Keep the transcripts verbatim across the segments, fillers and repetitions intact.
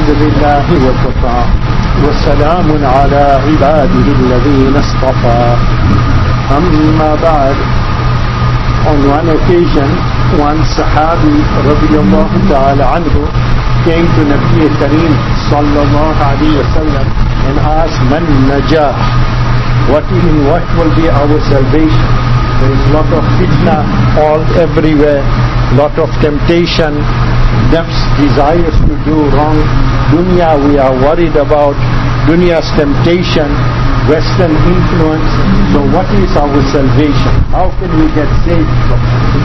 الحمد لله وكفى وسلام على عباده الذين اصطفى. أما بعد. On one occasion, one Sahabi radiyallahu ta'ala anhu came to Nabi Kareem sallallahu alayhi wa sallam and asked, Man najah? What in what will be our salvation? There is lot of fitna all everywhere, lot of temptation, nafs desires to do wrong, dunya we are worried about, dunya's temptation, Western influence. So what is our salvation? How can we get saved from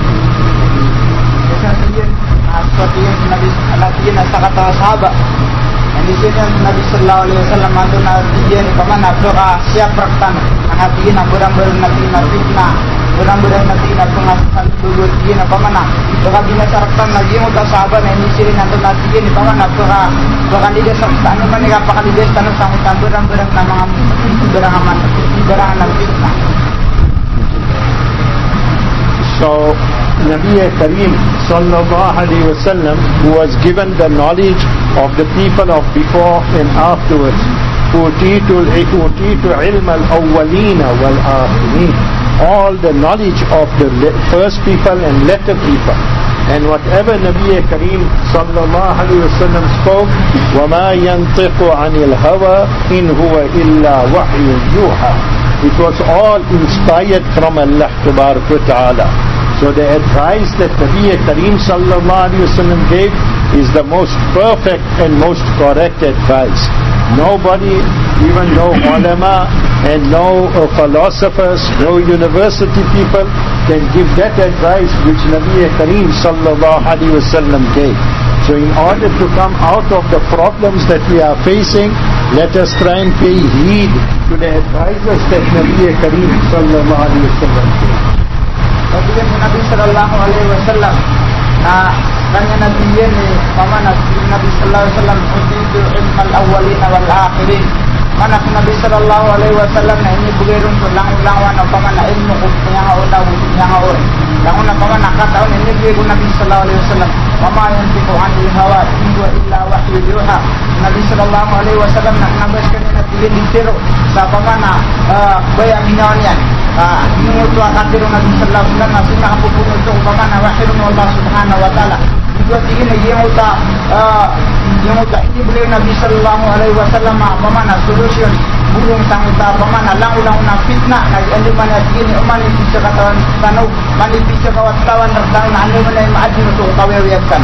it? Seperti yang Nabi Nabi kata sahabat. Yang di sini Nabi Sallallahu Alaihi Wasallam itu nabiyan kemana doa siap pertan nabiyan berang-berang nabi nabina berang-berang nabi pengasuhan dulu dia kemana doa bina sarkan lagi muta sahabat yang di sini nanti nabiyan kemana doa doa di desa sana mana apa kali desa sana sama berang-berang nama berang aman berang nabina. So Nabi Kareem sallallahu alayhi wa sallam, who was given the knowledge of the people of before and afterwards, utitu ilm al-awwalin wal-akhirin, all the knowledge of the first people and later people. And whatever Nabi Kareem sallallahu alayhi wa sallam spoke, وَمَا يَنْطِقُ عَنِ الْهَوَىٰ إِنْ هُوَ إِلَّا وَحْيٌ يُوحَىٰ. It was all inspired from Allah Tabarak wa Ta'ala. So the advice that Nabi Kareem sallallahu alayhi wa sallam gave is the most perfect and most correct advice. Nobody, even no ulama and no uh, philosophers, no university people can give that advice which Nabi Kareem sallallahu alayhi wa sallam gave. So in order to come out of the problems that we are facing, let us try and pay heed to the advices that Nabi Kareem sallallahu alayhi wa sallam gave. Kemudian Nabi Sallallahu Alaihi Wasallam, nah, kanya Nabi ini, mana Nabi Sallallahu Alaihi Wasallam itu ilmal awalin wal akhirin. Mana Nabi Sallallahu Alaihi Wasallam na ini bugirun to lang-langwan o pamana ilmu kung yang una yang una. Yang una pamana kataon ini bugirun Nabi Sallallahu Alaihi Wasallam. Wama yantiqu anil hawa in huwa illa wahyu yuha. Nabi Sallallahu Alaihi Wasallam nak nabaskan Nabi ini ditiru sa pamana bayang minonian. Ah, mengutu akadir Nabi Sallallahu Alaihi Wasallam nasi nak pupun itu pamana wahyu Allah Subhanahu Wa Taala. Dua tiga ni yang uta yang uta ini beliau Nabi Sallallahu Alaihi Wasallam pamana solution burung sang uta pamana lang ulang na fitnah na andi mana tiga uman ini bisa katawan tanu mani bisa kawatawan tentang andi mana yang adil untuk kawiyakan.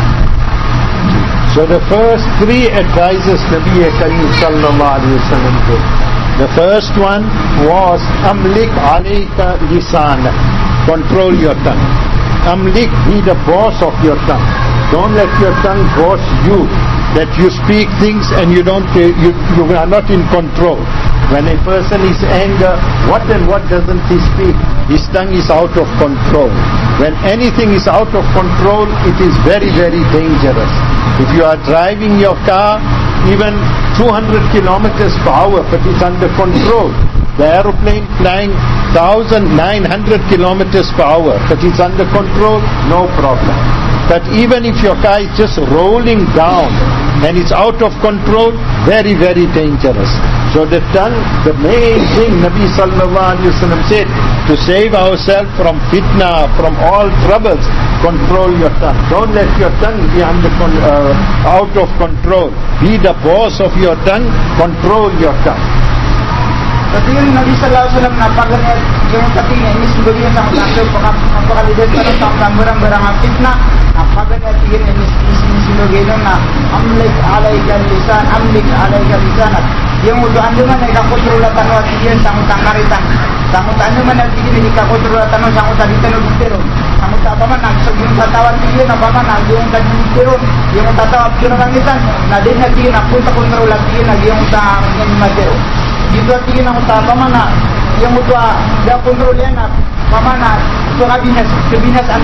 So the first three advices Nabi Kareem sallallahu alaihi wasallam gave. The first one was amlik alayka lisana, control your tongue. Amlik, be the boss of your tongue. Don't let your tongue boss you, that you speak things and you don't, you, you are not in control. When a person is angry, what and what doesn't he speak? His tongue is out of control. When anything is out of control, it is very, very dangerous. If you are driving your car, even two hundred kilometers per hour, but it's under control. The aeroplane flying one thousand nine hundred kilometers per hour, but it's under control, no problem. But even if your car is just rolling down and it's out of control, very, very dangerous. So the tongue, the main thing Nabi Sallallahu Alaihi Wasallam said, to save ourselves from fitna, from all troubles, control your tongue. Don't let your tongue be under con- uh, out of control. Be the boss of your tongue, control your tongue. Ketika Nabi Sallallahu Alaihi Wasallam nampaknya yang ketika ini sebagian sama masuk apakah di desa sama barang-barang fitnah nampaknya tiga ini ini sebagian na amlik alaika lisan amlik alaika lisan yang untuk anda mana yang kau terulatan waktu dia sama tangkaritan sama anda mana tiga ini kau terulatan sama tadi tenu diteru sama apa mana sebelum tatawan tiga apa mana yang tadi diteru yang tatawan kirarangitan na dia tiga nak pun tak terulatan tiga yang utang yang majeru. Jika tinggi nak utama mana yang mutua dah kontrolnya nak mana tu kabinet kabinet antaranya.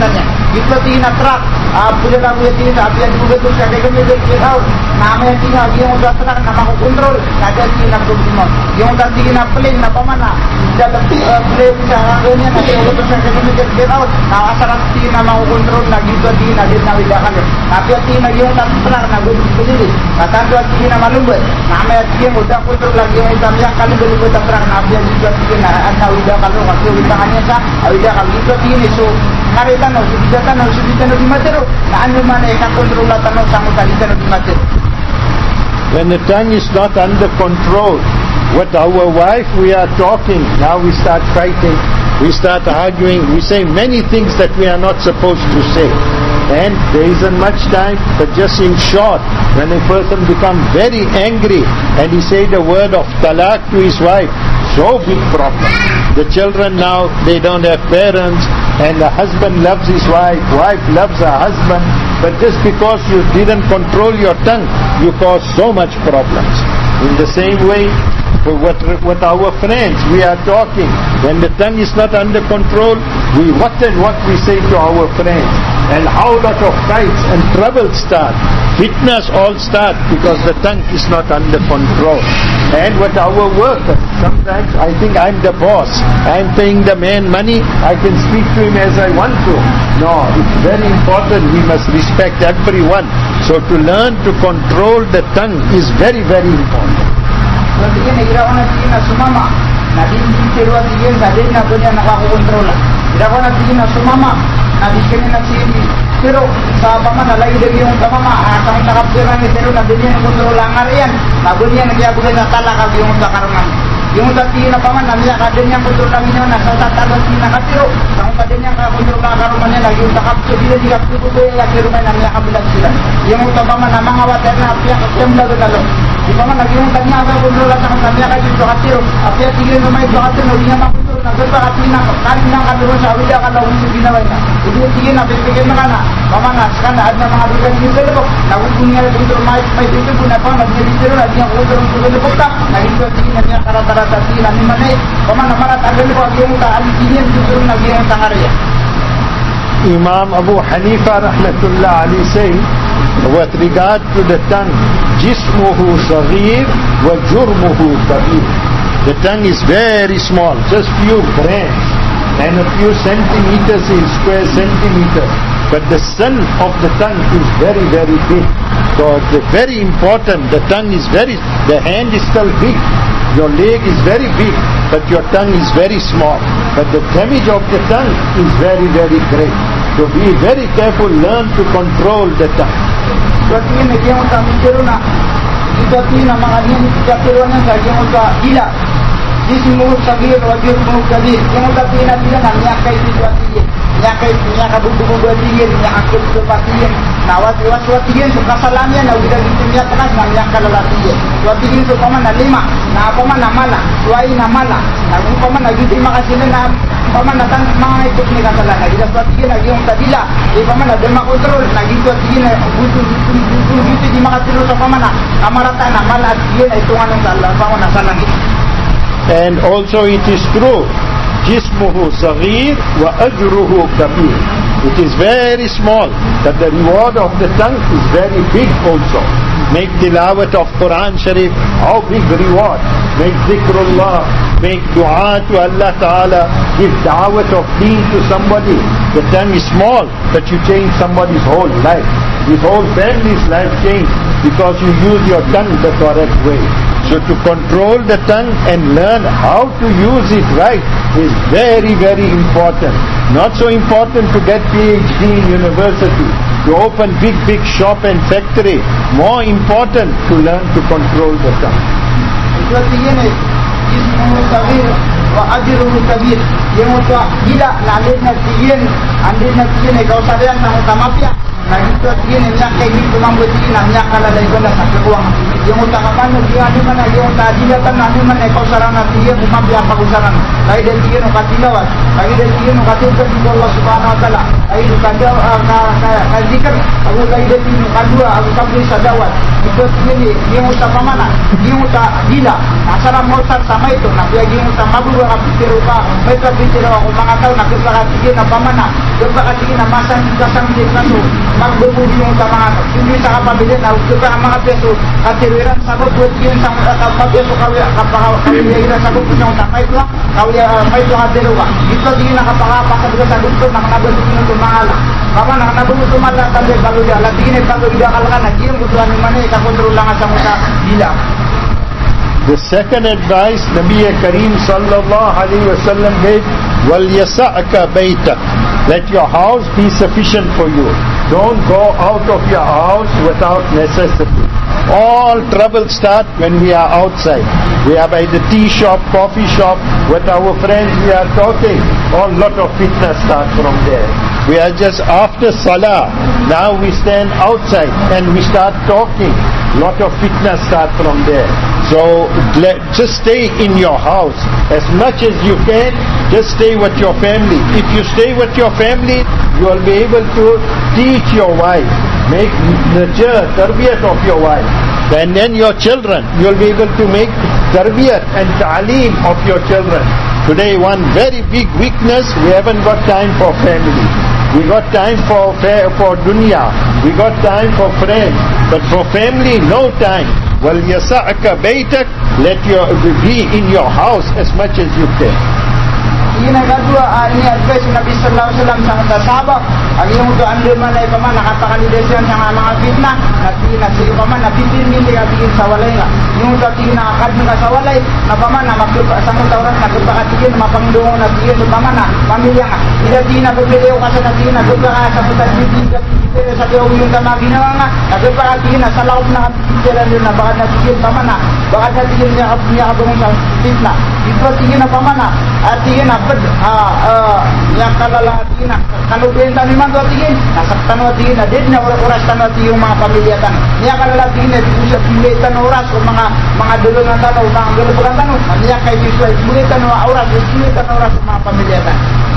Gitu tina trak. Apula kamu tina api yang juga tu saya kami berkau. Nama tina yang udah trak nama aku kontrol. Ada tina kumpulan. Yang udah tina plane apa mana? Dalam plane caranya nanti aku tu saya kami berkau. Nama asal tina mau kontrol. Lagi tu tina dia nak widakan. Tapi tina yang udah trak nak beli beli. Kata tu tina malu ber. Nama yang udah kontrol lagi yang udah yang kali beli beli trak. Nabi yang juga tina ada widakan. Kalau widakannya sah, widakan itu tina so. Karena tanah sudah tanah sudah tanah di matero. Na anu mana yang kontrol tanah sama kali tanah di matero. When the tongue is not under control, with our wife we are talking, now we start fighting, we start arguing, we say many things that we are not supposed to say. And there isn't much time, but just in short, when a person becomes very angry and he say the word of talaq to his wife, so big problem. The children now, they don't have parents, and the husband loves his wife, wife loves her husband, but just because you didn't control your tongue, you cause so much problems. In the same way, with, with our friends, we are talking. When the tongue is not under control, we what and what we say to our friends, and how lot of fights and troubles start. Fitnas all start because the tongue is not under control. And with our workers, sometimes I think I'm the boss, I'm paying the man money, I can speak to him as I want to. No, it's very important, we must respect everyone. So to learn to control the tongue is very, very important. Kemudian irawan tina sumama, nabi cerita dia sadar nak punya nak aku kontrol. Irawan tina sumama, nabi kena nak sini. Pero sa pamana lagi dari yung pamama, akan takap sirang itu nabi dia nak kontrol angarian, nabi dia nak dia boleh natala kali yung takarman. Yung tadi na paman nabi akadenya kontrol kami na sa tatalo tina katiro, sang kadenya ka kontrol ka karumannya lagi yung takap dia di kaptu ko ya kirumay nabi akabilang sila. Yung paman na mga water na api ang kemla dalo. Di paman lagi yung tanya ka kontrol at ang nabi akadenya katiro, api at tigil na may katiro di na makontrol na gaba at tina kali na kadiro sa wida ka law sa ginaway na. Udi tigil na pipigil na kana. Paman na sa na adna mga bigan ni dalo. Nagugunya na kontrol may may dito po na paman ni dito na diya kontrol ko dalo pa. Nagito tigil na niya karata tadi nanti mana kemana mana ada ni bagi yang tak ada ini justru lagi yang tak ada. Imam Abu Hanifa rahmatullah alayhi say with regard to the tongue, jismuhu saghir wa jurmuhu kabir. The tongue is very small, just few grams and a few centimeters in square centimeters, but the sun of the tongue is very, very big. So it's very important. The tongue is very, the hand is still big. Your leg is very big, but your tongue is very small. But the damage of the tongue is very, very great. So be very careful, learn to control the tongue. Berarti ini dia untuk menceruna. Kita tina mengadil kita ceruna saja untuk gila. Jismu sabir wajib mukaddir. Yang untuk tina tina namanya kai situasi. Nya kai nya kabubu batin, nya akil batin. Nawat was watin suka salamnya na udah gitu nya kenas namanya kalalatin. Watin itu paman na lima. Na paman na mala, suai na mala. Na paman na gitu terima kasih na paman na tan mga itu ni kasalan. Kita watin lagi yung tabila. Di paman na dema kontrol na gitu watin na butuh butuh gitu terima kasih sa paman na. Amarata na mala dia itu anong salah paman na salah gitu. And also it is true, jismuhu saghir wa ajruhu kabir. It is very small, but the reward of the tongue is very big also. Make tilawat of Quran Sharif, how big reward. Make zikrullah, make dua to Allah Ta'ala, give da'wat of deen to somebody. The tongue is small, but you change somebody's whole life. His whole family's life changed because you use your tongue the correct way. So to control the tongue and learn how to use it right is very, very important. Not so important to get PhD in university, to open big, big shop and factory. More important to learn to control the tongue. Jismu sabir wa ajruhu kabir. Yang untuk gila lalit na tiyen, andin na tiyen ay kausap yan sa kamapya. Nagito tiyen niya kay dito mambuti na niya kala dai ko na sa kuwang. yung utakaman yung ano man yung tadilatan ano man ay kausaran na tiyan umabya pagusaran kay del tiyan o katilawat kay del tiyan o katilawat ng Allah subhanahu wa ta'ala ay kadaw ka zikr ako kay del tiyan kadua ako kabli sa dawat ito tiyan yung utapamana yung utadila asara mo sa sama ito na biya yung utamaburo ka pitiro ka may kapitiro ako mga tao na kapakatiyan na pamana kapakatiyan na masang kasang din kaso magbububi yung utama hindi sa kapabilin na kapaka mga peso katiwiran sabot buat yun sa kapagpeso kawiyayiran sabot po siyang utama ito may ito katiro ka ito din nakapakapasag ka sa gusto na kanabot yung tumahala kama na kanabot yung tumahala tabi bago dia latiin ay bago idakal ka na diyan gustuhan yung manay kakontrol lang sa mga dila. The second advice Nabi Kareem sallallahu alaihi wasallam gave, وَلْيَسَعْكَ بَيْتَكَ, let your house be sufficient for you. Don't go out of your house without necessity. All trouble start when we are outside. We are by the tea shop, coffee shop, with our friends we are talking. All lot of fitna start from there. We are just after Salah. Now we stand outside and we start talking. Lot of fitna start from there. So let, just stay in your house as much as you can. Just stay with your family. If you stay with your family, you will be able to teach your wife, make nurture, tarbiyat of your wife. And then your children, you will be able to make tarbiyat and ta'aleem of your children. Today one very big weakness, we haven't got time for family. We got time for for dunya. We got time for friends. But for family, no time. وَلْيَسَعْكَ بَيْتَكَ, let your be in your house as much as you can. Ini kedua, ini advice Nabi sallallahu alaihi wasallam sa mga sahabat. Ang yung to ando man ay paman nakapakalidesan sa mga fitna, nati nasi paman napitin hindi katiin sa walay nga. Yung to tingin nakakad nga sa walay, na paman na magtupa sa mga tawran nagpakatiin mapangdungo na tiyan paman na pamilya nga. Ila tin na bumiliw ka sa natin na gugka sa putan bibig pero sa diyo yung tama ginawa nga, nagpakatiin na sa laot na kapitiran yun na bakit natin paman na, bakit natin niya niya kabung sa fitna. Ito tingin na paman na, at tingin na ah ah yang kalalahatin na kalubenta ni man dotiin nasaktan watiin na din na oras tanati yung mga pamilya tan niya kalalahatin na bisa pilitan oras o mga mga dulo ng tanaw mga gulubugan tanaw niya kay visual pilitan oras pilitan oras o mga pamilya tan.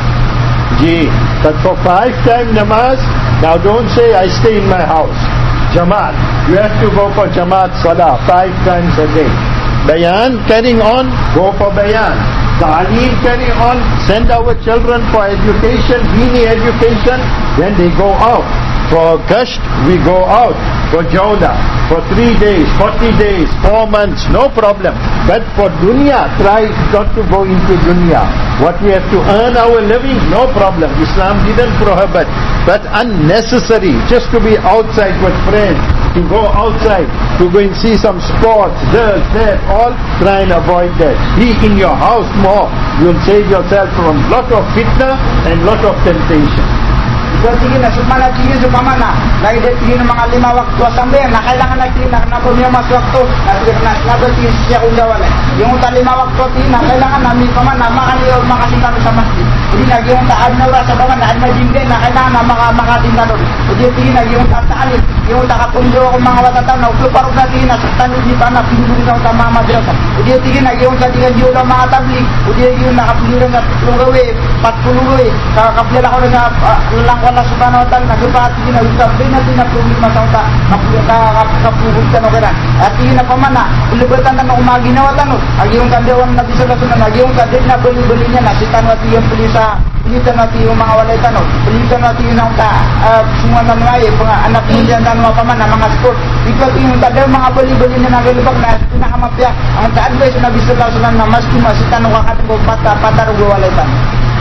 Ji, but for five time namaz, now don't say I stay in my house. Jamaat, you have to go for Jamaat Salah five times a day. Bayan carrying on, go for Bayan. Ta'aleem carry on, send our children for education, dini education, then they go out. For Gasht, we go out. For Jawda, for three days, forty days, four months, no problem. But for dunya, try not to go into dunya. What we have to earn our living, no problem. Islam didn't prohibit. But unnecessary, just to be outside with friends, to go outside, to go and see some sports, this, that, all, try and avoid that. Be in your house more. You'll save yourself from lot of fitna and lot of temptation. Sige na, sumana tingin sa pamana, dahil tingin ng mga lima waktu asambe, na kailangan natin na napunin mas waktu, na nabatin siya kung gawalay. Yung ta lima waktu tingin na kailangan namin pamana, makaliw makasintano sa masjid. Hindi na yung taad na oras sa pamana, na majingge na kailangan na makatintano. Hindi tingin na yung tataalin, yung takapundo akong mga watataw na upluparog na tingin na sa tanod ni pa na pinuli ng tama madrasa. Hindi tingin na yung katigan yung mga tabli, hindi yung nakapuliran na lugawi, patpululoy, kakapilala ko na lang Allah subhanahu wa ta'ala nagpapati na usabay natin na problema sa uta kapugod ka no kaya at yun na pamana ulibatan na umaginawa tanong ag yung kandawan na bisagas na ag yung kadil na bali-bali niya nasitan natin yung pulisa pilitan natin yung mga walay tanong pilitan natin yung ta semua na mga eh mga anak mo dyan tanong pamana mga sport ikaw yung kadil mga bali-bali niya nagalibag na pinakamapya ang ta-advise na bisagas na mas kumasitan ng kakatong patarog walay tanong.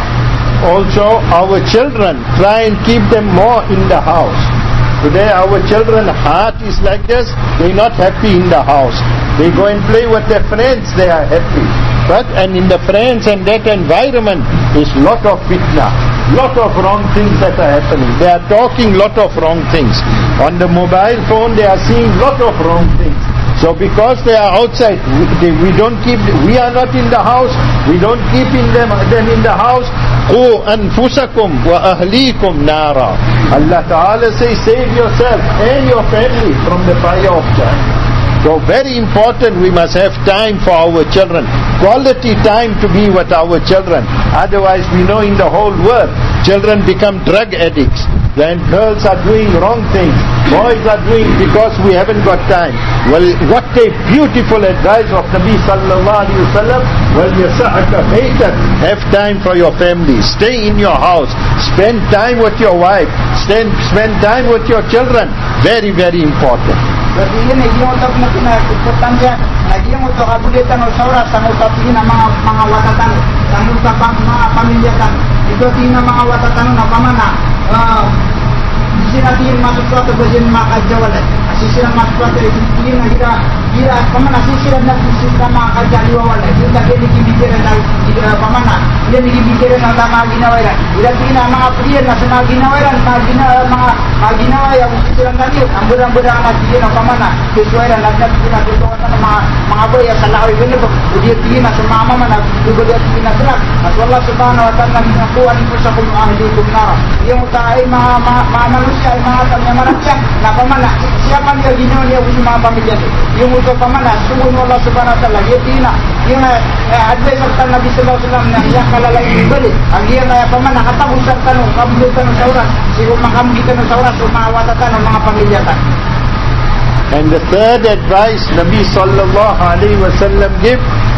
Also, our children, try and keep them more in the house. Today our children heart is like this, they're not happy in the house. They go and play with their friends, they are happy. But and in the friends and that environment is lot of fitna, lot of wrong things that are happening. They are talking lot of wrong things. On the mobile phone they are seeing lot of wrong things. So because they are outside, we, they, we don't keep, we are not in the house, we don't keep in them, them in the house. قُوا أَنفُسَكُمْ وَأَهْلِيكُمْ نَارًا. Allah Ta'ala says, save yourself and your family from the fire of Jahannam. So very important, we must have time for our children. Quality time to be with our children. Otherwise, we know in the whole world, children become drug addicts. Then girls are doing wrong things. Boys are doing because we haven't got time. Well, what a beautiful advice of Nabi sallallahu alaihi wasallam. Well, yasa'aka baytak. Have time for your family. Stay in your house. Spend time with your wife. Spend, spend time with your children. Very, very important. Jadi ini yung untuk mungkin keputusan dia, lagi yung untuk kabulitan o saura sa mga tingin na mga mga watatan, sa mga mga pamilyatan. Ito tingin na mga watatan na pamana. Di sini tingin masuk suatu bagian makajawal. Sisi masuk suatu tingin na kita kita pamana sisi na sisi na makajaliwal. Kita ini dibikiran na pamana. Dia dibikiran na tama ginawaran. Ida tingin na mga priyan na sa ginawaran, mga ginawa mga mga ginawa yang sisiran tadi, ambur-ambur anak dia na pamana. Sesuai dan ada kita berdoa sama mga boy ya salah ini tu. Dia tingin na sa mama mana, juga dia tingin na selak. Allah Subhanahu wa taala mengakuan pusakum ahlikum nar. Yang utai mga mga manusia mga tanya manusia na pamana. Siapa dia ginawa dia punya mga pamilya. Yung untuk pamana sungguh Allah Subhanahu wa taala dia tingin na yung advice serta Nabi sallallahu alaihi wasallam yang kalalay ibali. Ang iya na pamana katapos sa tanong, kabulitan ng sauras. Siguro makamugitan ng sauras o mawatatan ng mga pamilya ta. And the third advice Nabi sallallahu alaihi wasallam gave,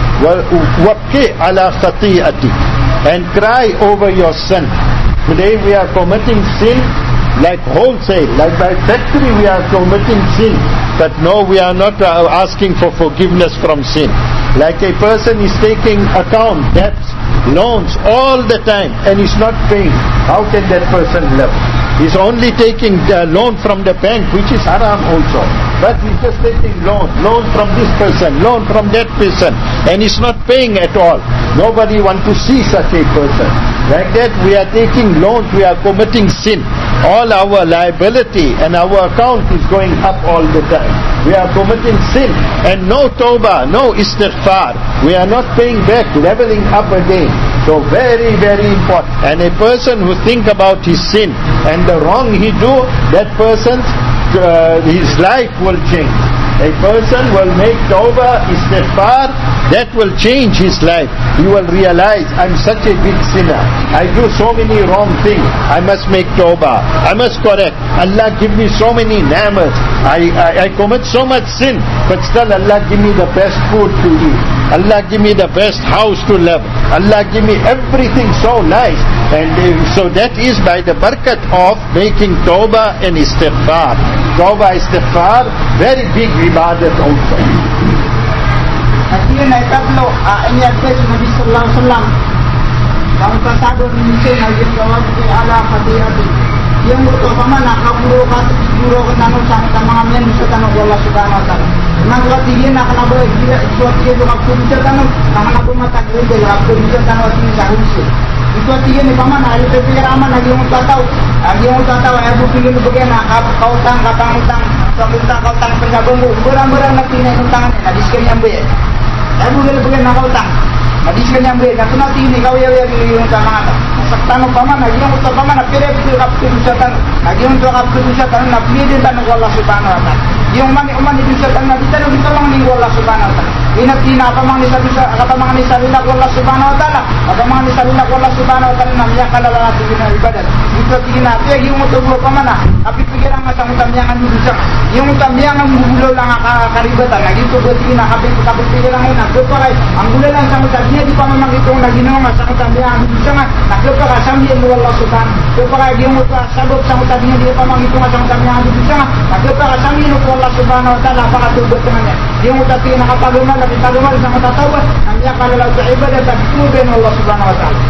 wabki ala khati'ati, and cry over your sin. Today we are committing sin like wholesale, like by factory we are committing sin. But no, we are not uh, asking for forgiveness from sin. Like a person is taking account, debts, loans all the time and is not paying. How can that person live? He's only taking the loan from the bank, which is haram also. But he's just taking loan, loan from this person, loan from that person, and he's not paying at all. Nobody wants to see such a person. Like that, we are taking loans, we are committing sin. All our liability and our account is going up all the time. We are committing sin, and no tawbah, no istighfar. We are not paying back, leveling up again. So very, very important. And a person who think about his sin and the wrong he do, that person's uh, his life will change. A person will make tawbah, istighfar, that will change his life. He will realize, I'm such a big sinner. I do so many wrong things. I must make tawbah. I must correct. Allah give me so many ni'mas. I, I, I commit so much sin, but still Allah give me the best food to eat. Allah give me the best house to live. Allah give me everything so nice. And uh, so that is by the barakat of making tawbah and istighfar. Tawbah, istighfar, very big ibadat also. Artinya naik tatlo, ini advice Nabi sallallahu alaihi wasallam. Kamu tasador ni saya nak jawab di ala fatihati. Yang utama nak kaburo kat guru kenano sang tamamen bisa tanu Allah Subhanahu wa taala. Nang lati dia nak kena boleh dia suatu dia juga bisa tanu, nang nak mata dia dia bisa tanu asing sahunsi. Itu artinya ni paman ada pikir aman lagi yang tak tahu. Lagi yang tak tahu aku pilih bagaimana kau tang kata utang, kau utang kau tang penggabung berang-berang nanti naik utang ni, nanti sekali ambil. Aku pilih bagaimana kau tang, nanti sekali ambil. Nanti nanti ni kau ya ya pilih utang mana? Saktan paman lagi yang utang paman nak pilih pilih kau pilih usatan, lagi yang utang kau pilih usatan nak pilih dia tanu Allah Subhanahu wa taala. Yang mana umat itu usatan nanti tanu ditolong ni Allah Subhanahu wa taala. Inat tina apa mang ni sabi kata mang ni sabi nak Allah Subhanahu wa taala, apa mang ni sabi nak Allah Subhanahu wa taala namanya kalau lagi dengan ibadat. Itu tina dia yang utang apa mana? Tapi pikiran macam utang yang anu bisa. Yang utang yang anu bulo lang karibatan lagi itu betina tapi tapi pikiran lain nak kepakai. Anggulan lang sama tadinya di paman mang itu lagi nama macam utang yang anu bisa nak kepakai sambil Allah Subhanahu. Kepakai dia utang sabuk sama tadinya di paman itu macam utang yang anu bisa nak kepakai sambil Allah Subhanahu wa taala apa tu berkenanya. Dia utang tina apa guna kita dengar sama tahu hanya kalau lagu ibadah itu dengan Allah Subhanahu wa taala.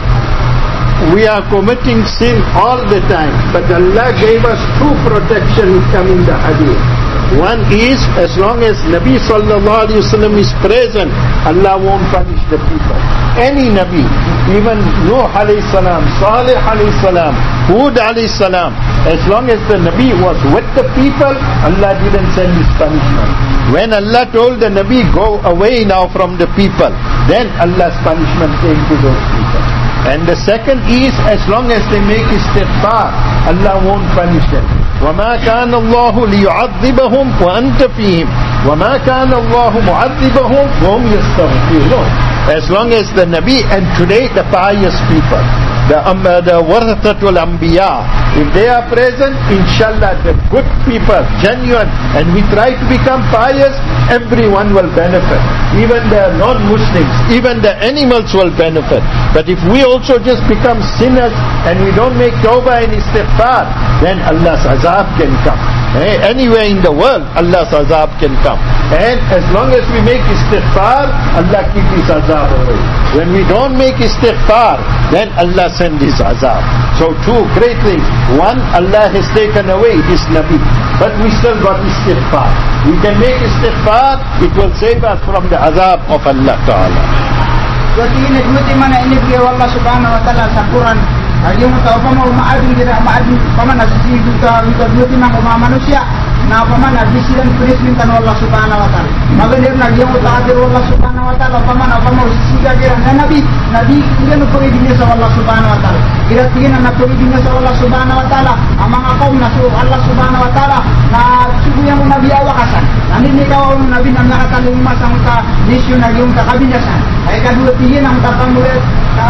We are committing sin all the time, but Allah gave us two protection come in the hadith. One is, as long as Nabi sallallahu alaihi wasallam is present, Allah won't punish the people. Any Nabi, even Nuh alayhi salam, Salih alayhi salam, Hud alayhi salam, as long as the Nabi was with the people, Allah didn't send his punishment. When Allah told the Nabi, go away now from the people, then Allah's punishment came to those people. And the second is, as long as they make istighfar, Allah won't punish them. وَمَا كَانَ اللَّهُ لِيُعَذِّبَهُمْ وَأَنْتَ فِيهِمْ. وَمَا كَانَ اللَّهُ مُعَذِّبَهُمْ وَهُمْ يَسْتَغْفِرُونَ. As long as the Nabi, and today the pious people, the, um, uh, the Warathatul Anbiya, if they are present, inshallah, the good people, genuine, and we try to become pious, everyone will benefit. Even the non-Muslims, even the animals will benefit. But if we also just become sinners and we don't make tawbah and istighfar, then Allah's azab can come. Eh? Anywhere in the world, Allah's azab can come. And as long as we make istighfar, Allah keep His azab away. When we don't make istighfar, then Allah send His azab. So two great things. One, Allah has taken away His Nabi, but we still got istighfar. We can make istighfar, it will save us from the azab of Allah Ta'ala. Jadi ini duit mana ini beliau Allah Subhanahu Wa Taala sakuran. Yung tao pa mo maadong dira maadong pa man nasisigo ka ito duit mga manusia. Na pa man nagisilan punishment kan Allah Subhanahu Wa Taala. Magalir na yung taadir Allah Subhanahu Wa Taala pa man pa mo sisiga dira na nabi nabi iyan po ibigay sa Allah Subhanahu Wa Taala. Kira tingin na po ibigay sa Allah Subhanahu Wa Taala. Ang mga kaum na sa Allah Subhanahu Wa Taala na subuyan mo nabi awakasan. Nanin ikaw ang nabi na nakataling masang ka nisyo na yung kakabinasan. Ay kadua tingin ang tapamulit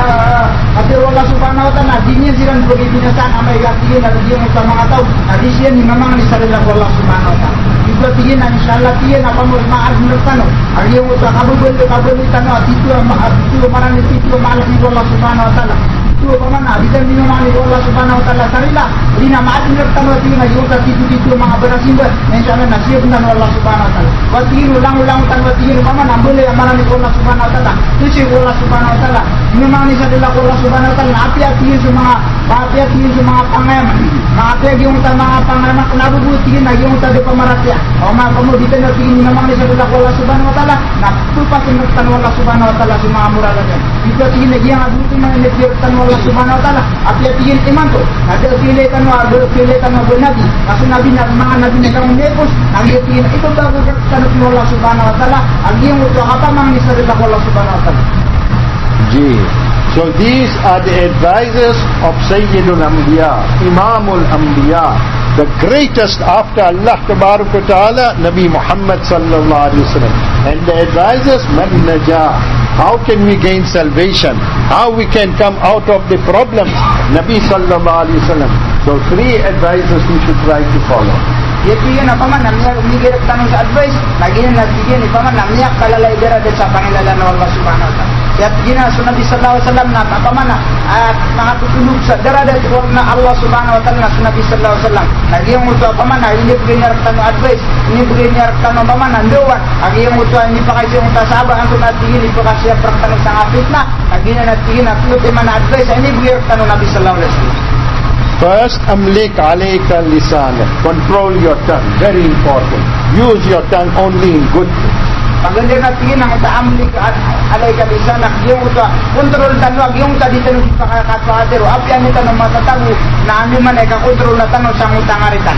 kadir Allah Subhanahu Wa Taala dinyan silang po ibinasan amay gatiin na yung sa mga tao. Nadisyan ni mamang ni sarila ko Allah Subhanahu Wa Taala. Juga tingin na inshallah tingin apa mo maad nurtano. Ari yung sa kabubul kabulitano at ito ang ito marami ito maalas ni Allah Subhanahu Wa Taala. Ito pa man abitan din naman ni Allah Subhanahu Wa Taala sarila. Di na maad nurtano tingin na yung sa ito ito mga berasimba. Inshallah nasib na Allah Subhanahu Wa Taala. Wa tingin ulang-ulang tan wa tingin pa man ambule marami ko Allah Subhanahu Wa Taala. Tusi Allah Subhanahu Wa Taala. Memang ni sarila ko Allah Subhanahu Wa Taala api-api sa mga api-api sa mga pangayaman. Maapi yung ta mga pangayaman nabubuti na yung ta de pamaratya. O mga pamudita na tingin naman ni sarila ko Allah Subhanahu Wa Taala. Naktupas ng tanong Allah Subhanahu Wa Taala sa mga muralagan. Ito tingin na giyang abuti mga nagdirtan Allah Subhanahu Wa Taala. Api-api iman to. Ada pilitan mo ada pilitan mo nabi. Kasi nabi na mga nabi na kang nepos ang tingin ito daw tanong Allah Subhanahu Wa Taala. Ang giyang ito apa mang ni sarila ko Allah Subhanahu Wa Taala. Ji. So these are the advisors of Sayyidul Anbiya, Imamul Anbiya, the greatest after Allah Tabaraka Ta'ala, Nabi Muhammad Sallallahu Alaihi Wasallam. And the advisors, Man Najah, how can we gain salvation? How we can come out of the problems? Nabi Sallallahu Alaihi Wasallam. So three advisors we should try to follow. Yaitu yang apa man namanya umigir tanong sa advice, lagi na nagbigyan apa man namanya kalalay dira sa pangilalan ng Allah Subhanahu Wa Taala. Yat gina sa Nabi Sallallahu Alaihi Wasallam na apa man at nakatutulog sa dira na Allah Subhanahu Wa Taala sa Nabi Sallallahu Alaihi Wasallam. Lagi yung uto apa man ini bigyan tanong advice, ini bigyan tanong apa man anduan, lagi yung uto ini pa kasi yung tasaba ang tunatingin ito kasi praktanong sa fitna, lagi na natingin na tuti man advice ini bigyan tanong Nabi Sallallahu Alaihi Wasallam. First, amlik alayka lisanak. Control your tongue. Very important. Use your tongue only in good things. Paganda natin ang taamlik alayka lisanak. Yung ito, control tanong, yung tadi tanong sa kakatwatero. Apyan ito ng matatago na ano man ay kakontrol na tanong sa mutangaritan.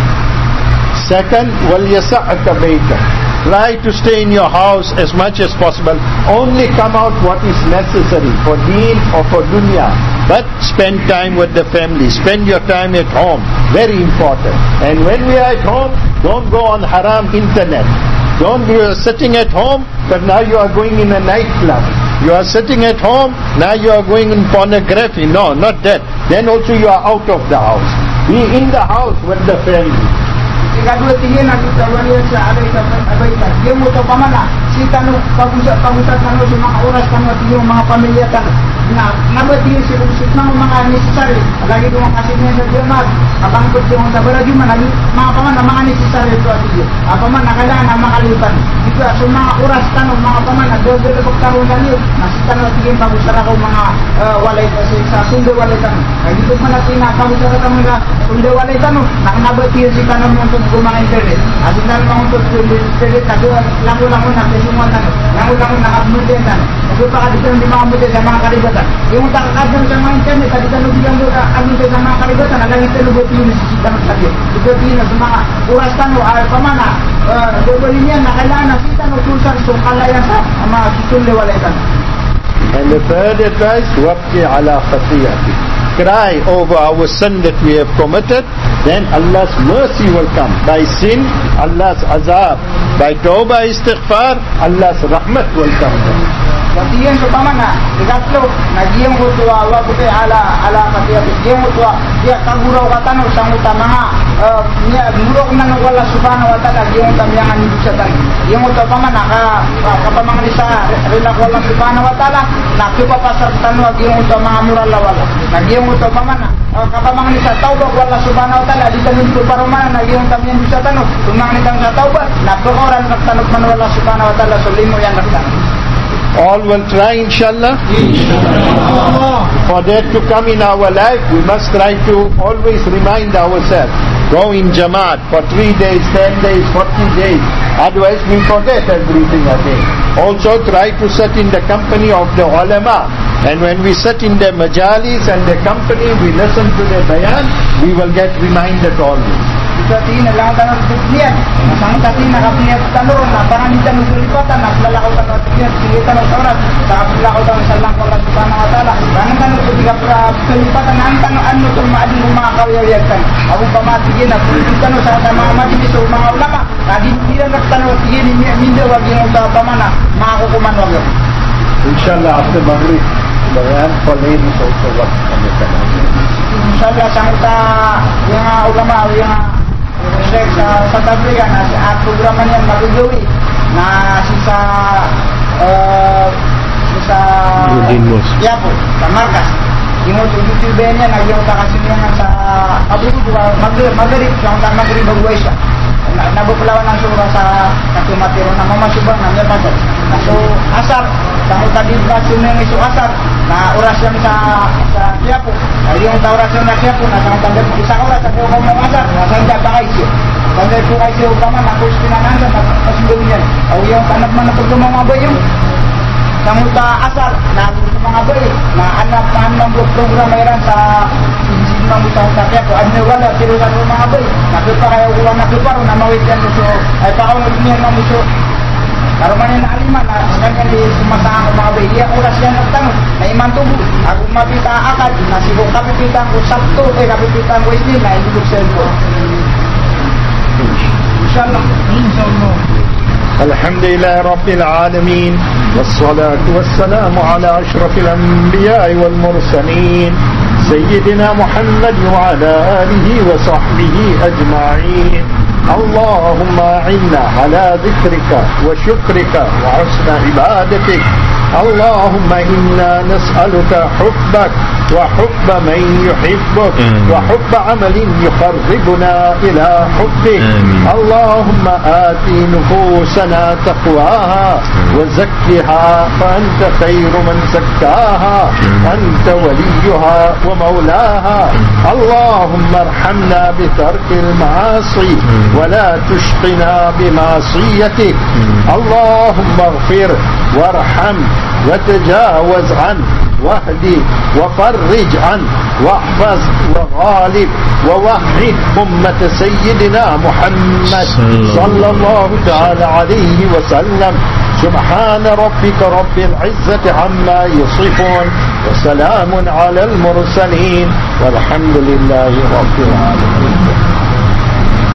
Second, wal yasa'aka bayka. Try to stay in your house as much as possible. Only come out what is necessary for deen or for dunya. But spend time with the family. Spend your time at home. Very important. And when we are at home, don't go on haram internet. Don't be sitting at home, but now you are going in a nightclub. You are sitting at home, now you are going in pornography. No, not that. Then also you are out of the house. Be in the house with the family. Ikadua tingin na kita wala sa alay ka abaitan. Yung mo to pamana, si tanong pag-usap pag-usap tanong sa mga oras tanong tingin mga pamilya tanong. Na nabati si usip ng mga necessary. Lagi ko ang kasi niya sa diamag. Abang ko yung sa baraju man mga pamana mga necessary to ati. Apa man nakailangan na makalipan. Dito sa mga oras tanong mga pamana doon dito pagkaroon kanyo. Nasi tanong tingin pag-usap ako mga walay kasi sa sundo walay tanong. Ay dito man natin na pag-usap tanong nila sundo walay tanong. Naknabati si tanong mo kung mga internet. Asin na naman kung internet na doon, lango-lango na pesungan na lango-lango na kapmutin na nagpupa ka dito hindi mga mutin sa mga karibatan. Yung takakadang sa mga internet, sa dito bilang doon kapmutin sa mga karibatan, nalang ito lubot yung nasisita ng sabi. Ito din sa mga oras tano, ay pamana, dobolin yan na kailangan na kita no tusan so kalayan sa mga susunliwalaitan. And the third advice, wabki ala khatiyati. cry over our sin that we have committed, then Allah's mercy will come. By sin, Allah's azab. By tawbah istighfar, Allah's rahmat will come. Wadiyan sa pamana, ikatlo, nagiyong utwa, wabuti ala, ala katiya, nagiyong utwa, dia kaguraw katano, sanguta mga, niya, murok na wala subhanahu wa ta'ala, nagiyong tamiyangan ni Bisatan. Yung utwa pamana, kapamangan isa, rinak wala subhanahu wa ta'ala, nakipapasar tanwa, nagiyong utwa mga mural lawala. Nagiyong utwa pamana, kapamangan isa, tawbag wala subhanahu wa ta'ala, di tanong ko parumana, nagiyong tamiyan Bisatan, tumangan itang sa tawbag, napukoran, nagtanong man wala subhanahu wa ta'ala, so limo yan nagtanong. All will try, inshallah. Inshallah. For that to come in our life, we must try to always remind ourselves. Go in Jamaat for three days, ten days, forty days. Otherwise we forget everything again. Also try to sit in the company of the ulama. And when we sit in the majalis and the company, we listen to the bayan, we will get reminded always. Jadi nalang tanah dunia, sang tadi nak punya tanur, nak tangan di tanur lipatan, nak lalakau tanur dunia, sini tanur orang, tak lalakau tanur salam Allah Subhanahu Wa Taala. Karena tanur ketiga kelipatan, antang anu termadi rumah kau yang lihatkan. Abu pamati dia nak tanur sama mati di rumah ulama. Tadi dia nak tanur dia ni minda bagi untuk apa mana, mak hukuman wajib. Inshallah after Maghrib, bayan for ladies also what Inshallah sangta yang ulama yang Sheikh sa sa Tabrigan na at programa niyan magagawi na sisa uh, sisa Yapo sa Markas yung YouTube niya nagyong takasinan sa abuto juga magari sa magari bagway siya nabupulawan ang sura sa katumatiro na mamasubang na niya pasok so asar sa tadi pasok ng isu asar na orasyon sa sa Yapo yung orasyon na Yapo na sa tanda isa oras sa ko mo asar na sanda pa kayo tanda ko kayo pa man ako pinananda sa pasunod niyan o yung anak man na pagdumang abay yung Kamuta asal na mga bay na anak na ng programa yan sa sinong sa sakya ko ano wala pero sa mga bay nakita kayo wala nakita na mawitan so ay pa ako niya na muso karon na alima na kanya ni sumasama mga bay dia oras yan nagtanong na iman tubo ako mapita akad na sigo kapitan ko sabto eh kapitan ko isni na ibig selfo inshallah inshallah. الحمد لله رب العالمين والصلاة والسلام على أشرف الأنبياء والمرسلين سيدنا محمد وعلى آله وصحبه أجمعين اللهم أعنا على ذكرك وشكرك وحسن عبادتك اللهم إنا نسألك حبك وحب من يحبك وحب عمل يقربنا إلى حبك اللهم آت نفوسنا تقواها وزكها فأنت خير من زكاها أنت وليها ومولاها اللهم ارحمنا بترك المعاصي ولا تشقنا بمعصيتك اللهم اغفر وارحم وتجاوز عنه واهدي وفرج عنه واحفظ وغالب ووحد أمة سيدنا محمد صلى الله تعالى عليه وسلم سبحان ربك رب العزة عما يصفون وسلام على المرسلين والحمد لله رب العالمين.